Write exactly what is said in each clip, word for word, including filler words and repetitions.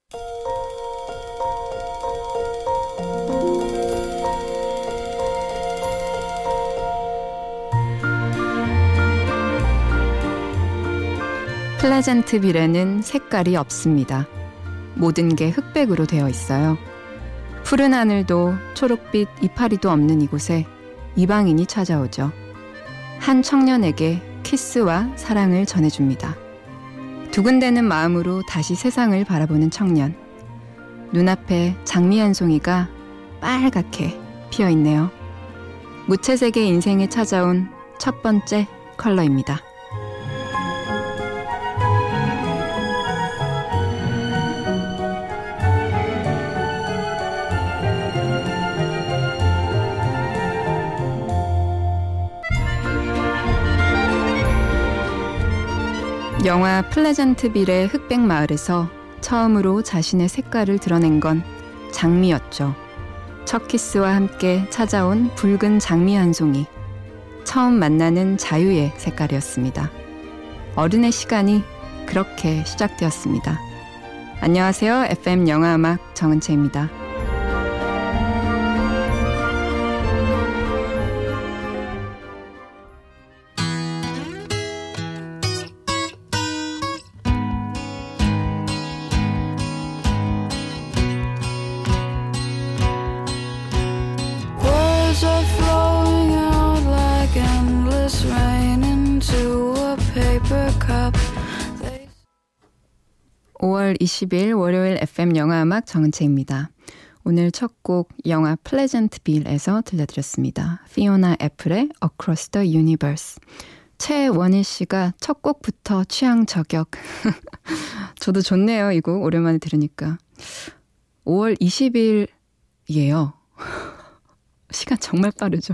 플레전트빌에는 색깔이 없습니다. 모든 게 흑백으로 되어 있어요. 푸른 하늘도 초록빛 이파리도 없는 이곳에 이방인이 찾아오죠. 한 청년에게 키스와 사랑을 전해줍니다. 두근대는 마음으로 다시 세상을 바라보는 청년. 눈앞에 장미 한 송이가 빨갛게 피어있네요. 무채색의 인생에 찾아온 첫 번째 컬러입니다. 영화 플레전트빌의 흑백 마을에서 처음으로 자신의 색깔을 드러낸 건 장미였죠. 첫 키스와 함께 찾아온 붉은 장미 한 송이. 처음 만나는 자유의 색깔이었습니다. 어른의 시간이 그렇게 시작되었습니다. 안녕하세요. 에프엠 영화음악 정은채입니다. 오월 이십일 월요일 에프엠 영화음악 정은채입니다. 오늘 첫 곡 영화 플레전트빌에서 들려드렸습니다. 피오나 애플의 Across the Universe. 최원희 씨가 첫 곡부터 취향 저격. 저도 좋네요. 이 곡 오랜만에 들으니까. 오월 이십일이에요. 시간 정말 빠르죠.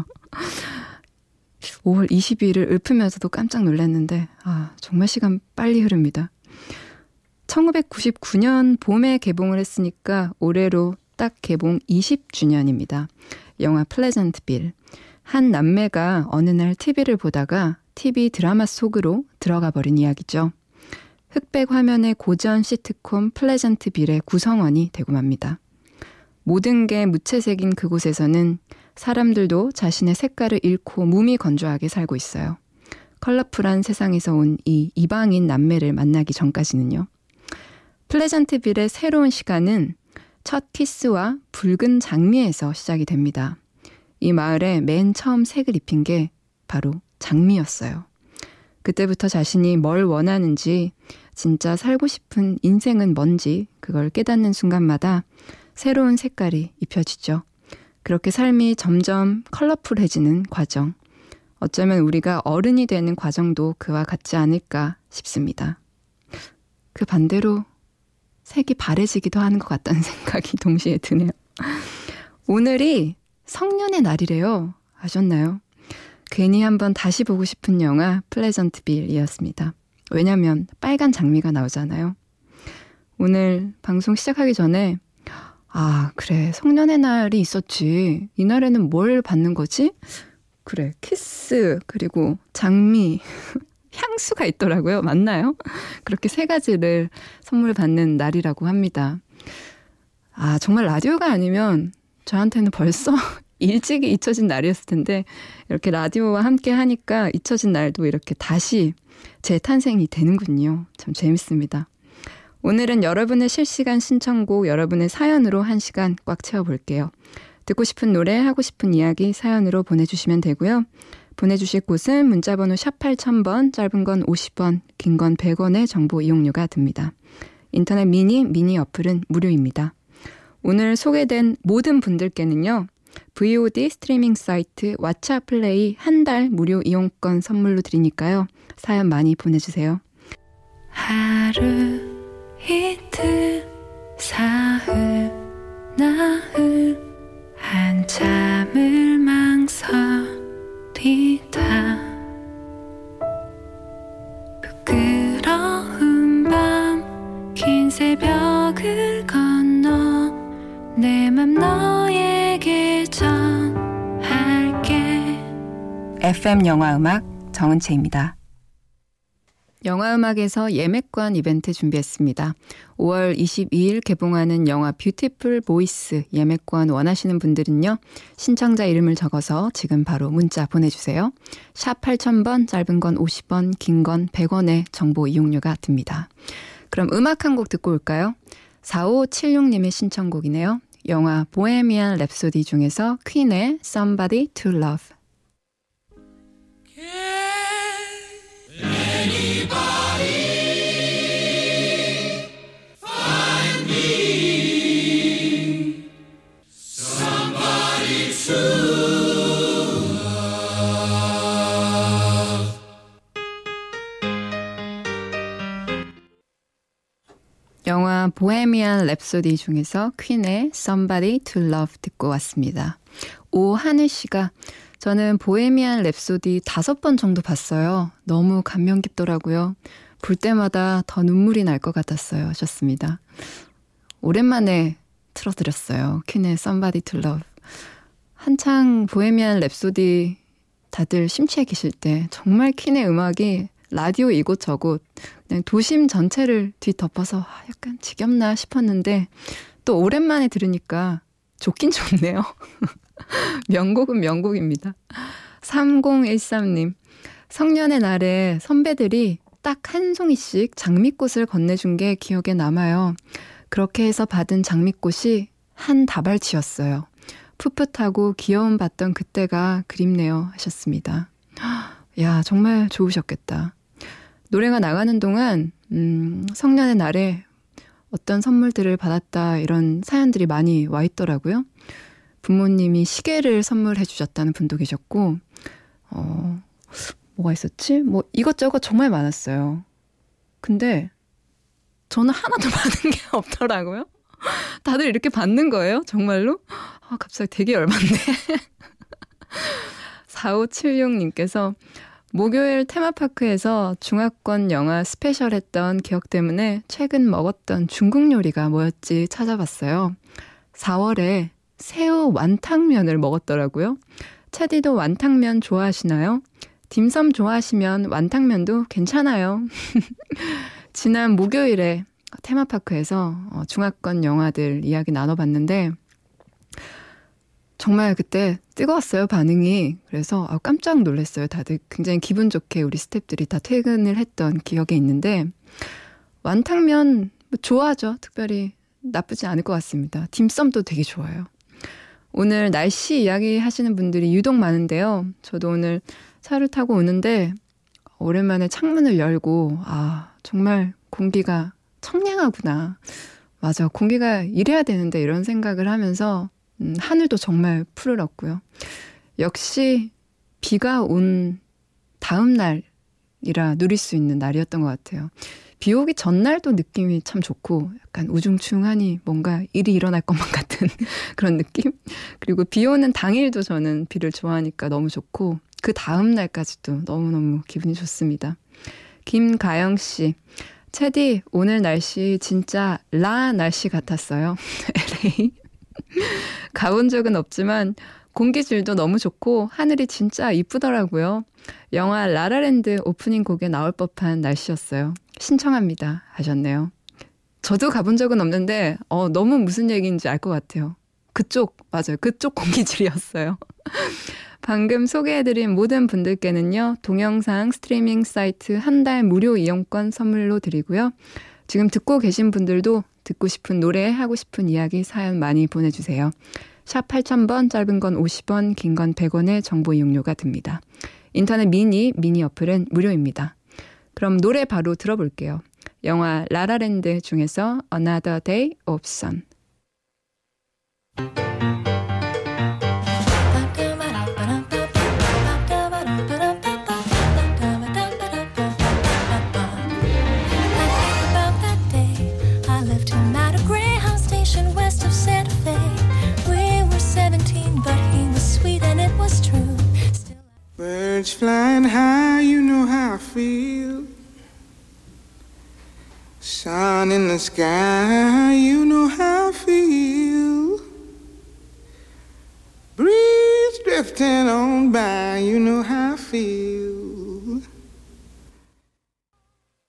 오월 이십일을 읊으면서도 깜짝 놀랐는데 아, 정말 시간 빨리 흐릅니다. 천구백구십구 년 봄에 개봉을 했으니까 올해로 딱 개봉 이십 주년입니다. 영화 플레전트빌. 한 남매가 어느 날 티비를 보다가 티비 드라마 속으로 들어가 버린 이야기죠. 흑백 화면의 고전 시트콤 플레전트빌의 구성원이 되고 맙니다. 모든 게 무채색인 그곳에서는 사람들도 자신의 색깔을 잃고 무미건조하게 살고 있어요. 컬러풀한 세상에서 온 이 이방인 남매를 만나기 전까지는요. 플레전트빌의 새로운 시간은 첫 키스와 붉은 장미에서 시작이 됩니다. 이 마을에 맨 처음 색을 입힌 게 바로 장미였어요. 그때부터 자신이 뭘 원하는지, 진짜 살고 싶은 인생은 뭔지 그걸 깨닫는 순간마다 새로운 색깔이 입혀지죠. 그렇게 삶이 점점 컬러풀해지는 과정. 어쩌면 우리가 어른이 되는 과정도 그와 같지 않을까 싶습니다. 그 반대로 색이 바래지기도 하는 것 같다는 생각이 동시에 드네요. 오늘이 성년의 날이래요. 아셨나요? 괜히 한번 다시 보고 싶은 영화 플레전트빌이었습니다. 왜냐면 빨간 장미가 나오잖아요. 오늘 방송 시작하기 전에 아 그래 성년의 날이 있었지. 이날에는 뭘 받는 거지? 그래 키스 그리고 장미 향수가 있더라고요. 맞나요? 그렇게 세 가지를 선물 받는 날이라고 합니다. 아 정말 라디오가 아니면 저한테는 벌써 일찍이 잊혀진 날이었을 텐데 이렇게 라디오와 함께 하니까 잊혀진 날도 이렇게 다시 재탄생이 되는군요. 참 재밌습니다. 오늘은 여러분의 실시간 신청곡, 여러분의 사연으로 한 시간 꽉 채워볼게요. 듣고 싶은 노래, 하고 싶은 이야기 사연으로 보내주시면 되고요. 보내주실 곳은 문자번호 샵 팔천 번, 짧은 건 오십 원, 긴 건 백 원의 정보 이용료가 듭니다. 인터넷 미니, 미니 어플은 무료입니다. 오늘 소개된 모든 분들께는요. 브이오디 스트리밍 사이트 왓챠 플레이 한 달 무료 이용권 선물로 드리니까요. 사연 많이 보내주세요. 하루 이틀 사흘 나흘 한참을 망설이다 부끄러운 밤 긴 새벽을 건너 내 맘 너에게 전할게. 에프엠 영화음악 정은채입니다. 영화음악에서 예매권 이벤트 준비했습니다. 오월 이십이일 개봉하는 영화 뷰티풀 보이스 예매권 원하시는 분들은요. 신청자 이름을 적어서 지금 바로 문자 보내주세요. 샵 팔천 번, 짧은 건 오십 원, 긴 건 백 원의 정보 이용료가 듭니다. 그럼 음악 한 곡 듣고 올까요? 사오칠육님의 신청곡이네요. 영화 보헤미안 랩소디 중에서 퀸의 Somebody to Love. 영화 보헤미안 랩소디 중에서 퀸의 Somebody to Love 듣고 왔습니다. 오하늘 씨가 저는 보헤미안 랩소디 다섯 번 정도 봤어요. 너무 감명 깊더라고요. 볼 때마다 더 눈물이 날 것 같았어요. 하셨습니다. 오랜만에 틀어드렸어요. 퀸의 Somebody to Love. 한창 보헤미안 랩소디 다들 심취해 계실 때 정말 퀸의 음악이 라디오 이곳저곳 그냥 도심 전체를 뒤덮어서 약간 지겹나 싶었는데 또 오랜만에 들으니까 좋긴 좋네요. 명곡은 명곡입니다. 삼공일삼님 성년의 날에 선배들이 딱 한 송이씩 장미꽃을 건네준 게 기억에 남아요. 그렇게 해서 받은 장미꽃이 한 다발치였어요. 풋풋하고 귀여움 받던 그때가 그립네요 하셨습니다. 야 정말 좋으셨겠다. 노래가 나가는 동안 음, 성년의 날에 어떤 선물들을 받았다 이런 사연들이 많이 와 있더라고요. 부모님이 시계를 선물해 주셨다는 분도 계셨고 어, 뭐가 있었지? 뭐 이것저것 정말 많았어요. 근데 저는 하나도 받은 게 없더라고요. 다들 이렇게 받는 거예요? 정말로? 아, 갑자기 되게 열받네. 사오칠육님께서 목요일 테마파크에서 중화권 영화 스페셜 했던 기억 때문에 최근 먹었던 중국 요리가 뭐였지 찾아봤어요. 사월에 새우 완탕면을 먹었더라고요. 차디도 완탕면 좋아하시나요? 딤섬 좋아하시면 완탕면도 괜찮아요. 지난 목요일에 테마파크에서 중화권 영화들 이야기 나눠봤는데 정말 그때 뜨거웠어요, 반응이. 그래서 깜짝 놀랐어요. 다들 굉장히 기분 좋게 우리 스태프들이 다 퇴근을 했던 기억이 있는데 완탕면 좋아하죠. 특별히 나쁘지 않을 것 같습니다. 딤섬도 되게 좋아요. 오늘 날씨 이야기 하시는 분들이 유독 많은데요. 저도 오늘 차를 타고 오는데 오랜만에 창문을 열고 아 정말 공기가 청량하구나. 맞아, 공기가 이래야 되는데 이런 생각을 하면서 음, 하늘도 정말 푸르렀고요. 역시 비가 온 다음 날이라 누릴 수 있는 날이었던 것 같아요. 비 오기 전날도 느낌이 참 좋고 약간 우중충하니 뭔가 일이 일어날 것만 같은 그런 느낌? 그리고 비 오는 당일도 저는 비를 좋아하니까 너무 좋고 그 다음 날까지도 너무너무 기분이 좋습니다. 김가영 씨, 채디 오늘 날씨 진짜 라 날씨 같았어요. 엘에이 가본 적은 없지만 공기질도 너무 좋고 하늘이 진짜 이쁘더라고요. 영화 라라랜드 오프닝 곡에 나올 법한 날씨였어요. 신청합니다 하셨네요. 저도 가본 적은 없는데 어, 너무 무슨 얘기인지 알 것 같아요. 그쪽 맞아요. 그쪽 공기질이었어요. 방금 소개해드린 모든 분들께는요. 동영상 스트리밍 사이트 한 달 무료 이용권 선물로 드리고요. 지금 듣고 계신 분들도 듣고 싶은 노래, 하고 싶은 이야기, 사연 많이 보내주세요. 샵 팔천 번, 짧은 건 오십 원, 긴 건 백 원의 정보 이용료가 듭니다. 인터넷 미니, 미니 어플은 무료입니다. 그럼 노래 바로 들어볼게요. 영화 라라랜드 중에서 Another Day of Sun. Birds flying high, you know how I feel. Sun in the sky, you know how I feel. Breeze drifting on by, you know how I feel.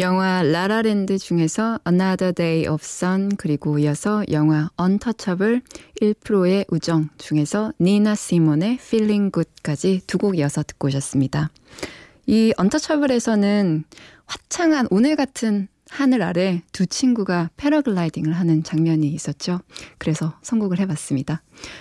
영화 라라랜드 중에서 Another Day of Sun 그리고 이어서 영화 Untouchable 일 퍼센트의 우정 중에서 니나 시몬의 Feeling Good까지 두 곡 이어서 듣고 오셨습니다. 이 Untouchable에서는 화창한 오늘 같은 하늘 아래 두 친구가 패러글라이딩을 하는 장면이 있었죠. 그래서 선곡을 해봤습니다.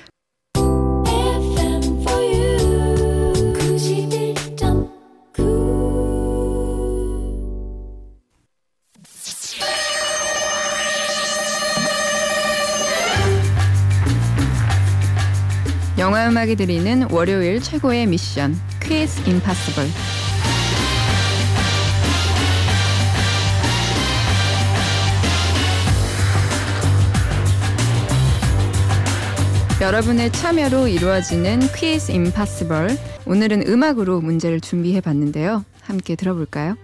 영화 음악이 드리는 월요일 최고의 미션 Quiz Impossible. 여러분의 참여로 이루어지는 Quiz Impossible. 오늘은 음악으로 문제를 준비해 봤는데요. 함께 들어볼까요?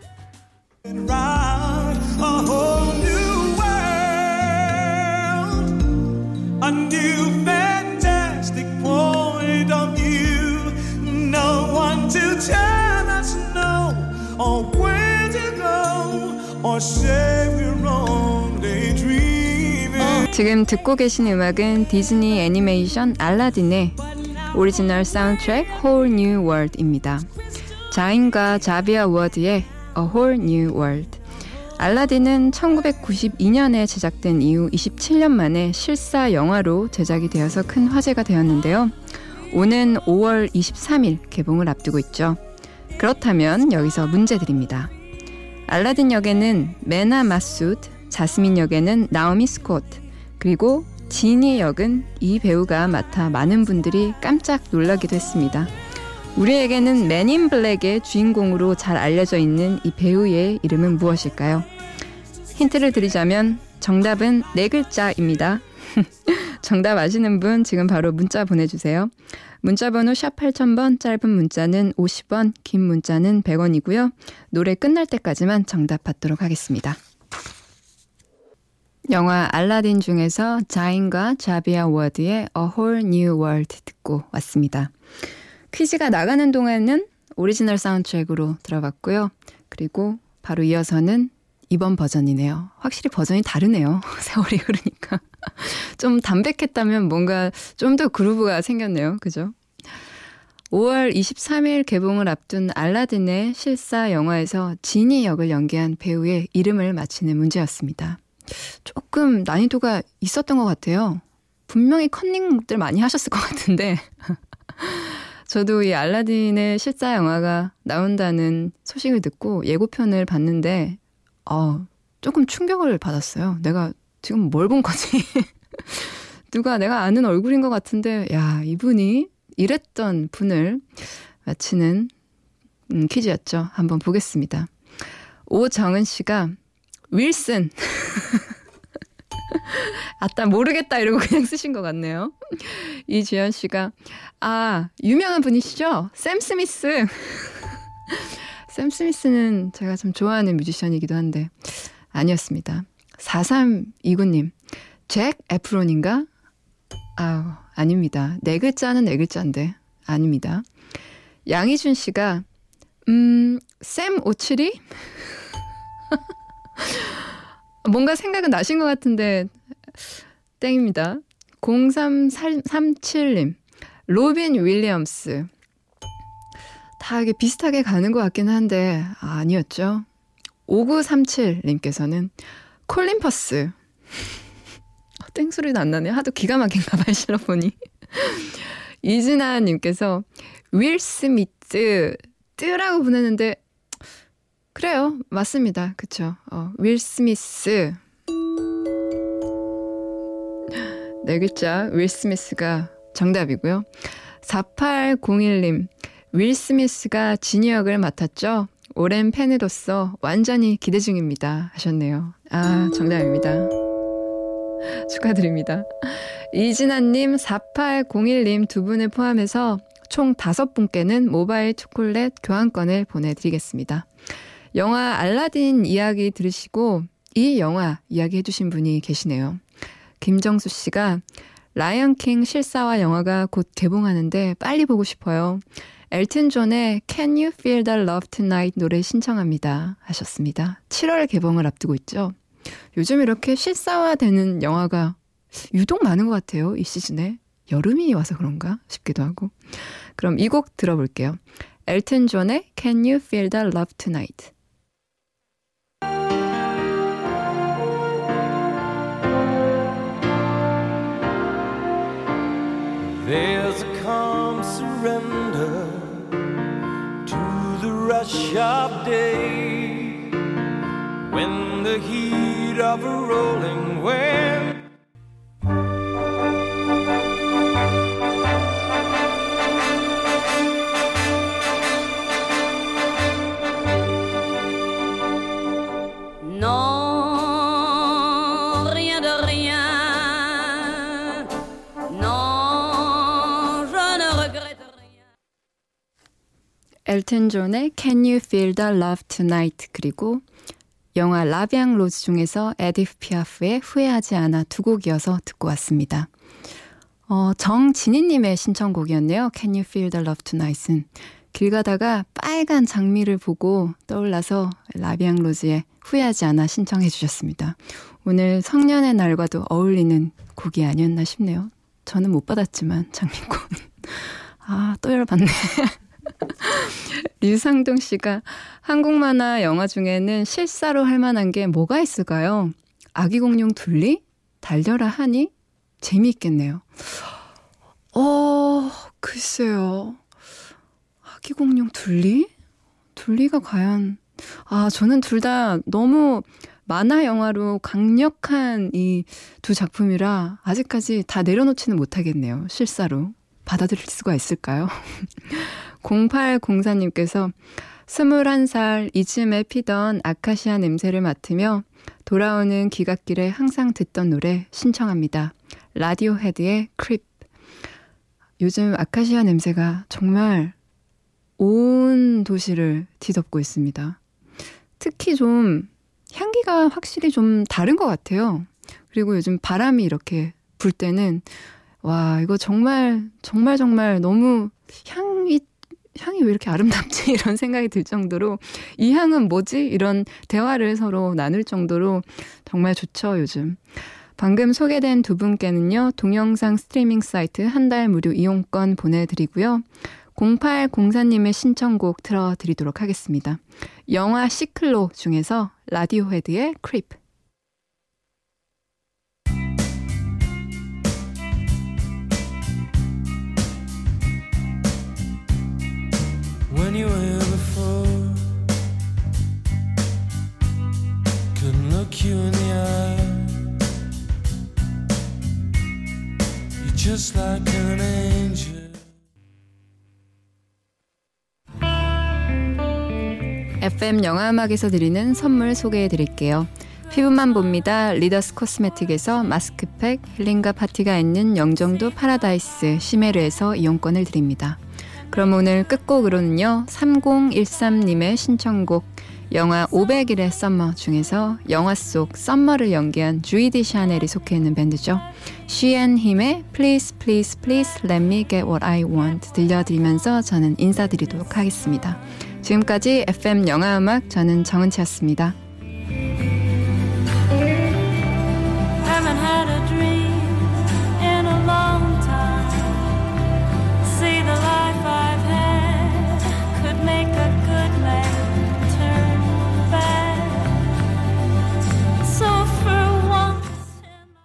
A new fantastic point of view. No one to tell us no, or where to go, or say we're only dreaming. 지금 듣고 계신 음악은 디즈니 애니메이션 알라딘의 오리지널 사운드트랙 Whole New World입니다. 자인과 자비아 워드의 A Whole New World. 알라딘은 천구백구십이 년에 제작된 이후 이십칠 년 만에 실사 영화로 제작이 되어서 큰 화제가 되었는데요. 오는 오월 이십삼일 개봉을 앞두고 있죠. 그렇다면 여기서 문제 드립니다. 알라딘 역에는 메나 마수드, 자스민 역에는 나오미 스콧, 그리고 지니 역은 이 배우가 맡아 많은 분들이 깜짝 놀라기도 했습니다. 우리에게는 맨인 블랙의 주인공으로 잘 알려져 있는 이 배우의 이름은 무엇일까요? 힌트를 드리자면 정답은 네 글자입니다. 정답 아시는 분 지금 바로 문자 보내주세요. 문자번호 샵 팔천 번, 짧은 문자는 오십 원, 긴 문자는 백 원이고요. 노래 끝날 때까지만 정답 받도록 하겠습니다. 영화 알라딘 중에서 자인과 자비아 워드의 A Whole New World 듣고 왔습니다. 퀴즈가 나가는 동안은 오리지널 사운드트랙으로 들어봤고요. 그리고 바로 이어서는 이번 버전이네요. 확실히 버전이 다르네요. 세월이 흐르니까. 좀 담백했다면 뭔가 좀 더 그루브가 생겼네요. 그죠? 오월 이십삼일 개봉을 앞둔 알라딘의 실사 영화에서 지니 역을 연기한 배우의 이름을 맞히는 문제였습니다. 조금 난이도가 있었던 것 같아요. 분명히 컨닝들 많이 하셨을 것 같은데 저도 이 알라딘의 실사 영화가 나온다는 소식을 듣고 예고편을 봤는데 어, 조금 충격을 받았어요. 내가 지금 뭘 본 거지? 누가 내가 아는 얼굴인 것 같은데 야 이분이 이랬던 분을 맞히는 음, 퀴즈였죠. 한번 보겠습니다. 오정은 씨가 윌슨 아따 모르겠다 이러고 그냥 쓰신 것 같네요. 이주연 씨가 아 유명한 분이시죠? 샘 스미스. 샘 스미스는 제가 좀 좋아하는 뮤지션이기도 한데 아니었습니다. 사삼이구님 잭 에프론인가? 아우 아닙니다. 네 글자는 네 글자인데 아닙니다. 양희준 씨가 음, 샘 오칠이? 뭔가 생각은 나신 것 같은데 땡입니다. 공삼삼칠님 로빈 윌리엄스. 다 이게 비슷하게 가는 것 같긴 한데 아, 아니었죠. 오구삼칠님께서는 콜린 퍼스. 땡소리도 안 나네요. 하도 기가 막힌가 봐요. 실어보니. 이진아님께서 윌 스미스 뜨라고 보냈는데 그래요. 맞습니다. 그쵸. 어, 윌 스미스. 네 글자 윌 스미스가 정답이고요. 사팔공일님 윌 스미스가 지니 역을 맡았죠. 오랜 팬으로서 완전히 기대 중입니다. 하셨네요. 아 정답입니다. 축하드립니다. 이진아님 사팔공일님 두 분을 포함해서 총 다섯 분께는 모바일 초콜릿 교환권을 보내드리겠습니다. 영화 알라딘 이야기 들으시고 이 영화 이야기 해주신 분이 계시네요. 김정수 씨가 라이언 킹 실사화 영화가 곧 개봉하는데 빨리 보고 싶어요. 엘튼 존의 Can You Feel the Love Tonight 노래 신청합니다 하셨습니다. 칠월 개봉을 앞두고 있죠. 요즘 이렇게 실사화되는 영화가 유독 많은 것 같아요. 이 시즌에. 여름이 와서 그런가 싶기도 하고. 그럼 이 곡 들어볼게요. 엘튼 존의 Can You Feel the Love Tonight. There's a calm surrender to the rush of day when the heat of a rolling wind Non, rien de rien. Non, je ne regrette rien. 엘튼 존의 Can You Feel the Love Tonight 그리고 영화 라비앙 로즈 중에서 에디프 피아프의 후회하지 않아 두 곡이어서 듣고 왔습니다. 어, 정진희님의 신청곡이었네요. Can You Feel the Love Tonight은 길 가다가 빨간 장미를 보고 떠올라서 라비앙 로즈의 후회하지 않아 신청해 주셨습니다. 오늘 성년의 날과도 어울리는 곡이 아니었나 싶네요. 저는 못 받았지만 장미꽃. 아, 또 열받네. 류상동 씨가 한국 만화 영화 중에는 실사로 할 만한 게 뭐가 있을까요? 아기 공룡 둘리? 달려라 하니? 재미있겠네요. 어, 글쎄요. 아기 공룡 둘리? 둘리가 과연... 아, 저는 둘 다 너무 만화 영화로 강력한 이 두 작품이라 아직까지 다 내려놓지는 못하겠네요. 실사로. 받아들일 수가 있을까요? 공팔공사님께서 스물한 살 이쯤에 피던 아카시아 냄새를 맡으며 돌아오는 귀갓길에 항상 듣던 노래 신청합니다. 라디오헤드의 크립. 요즘 아카시아 냄새가 정말 온 도시를 뒤덮고 있습니다. 특히 좀 향기가 확실히 좀 다른 것 같아요. 그리고 요즘 바람이 이렇게 불 때는 와, 이거 정말 정말 정말 너무 향이 향이 왜 이렇게 아름답지? 이런 생각이 들 정도로 이 향은 뭐지? 이런 대화를 서로 나눌 정도로 정말 좋죠, 요즘. 방금 소개된 두 분께는요. 동영상 스트리밍 사이트 한 달 무료 이용권 보내드리고요. 공팔공사님의 신청곡 틀어드리도록 하겠습니다. 영화 시클로 중에서 라디오헤드의 크립. when you were before couldn't look you in the eye you're just like an angel 에프엠 영화음악에서 드리는 선물 소개해드릴게요. 피부만 봅니다. 리더스 코스메틱에서 마스크팩, 힐링과 파티가 있는 영종도 파라다이스 시메르에서 이용권을 드립니다. 그럼 오늘 끝곡으로는요. 삼공일삼님의 신청곡 영화 오백 일의 썸머 중에서 영화 속 썸머를 연기한 주이디 샤넬이 속해 있는 밴드죠. She and Him의 Please Please Please Let Me Get What I Want 들려드리면서 저는 인사드리도록 하겠습니다. 지금까지 에프엠 영화음악 저는 정은치였습니다.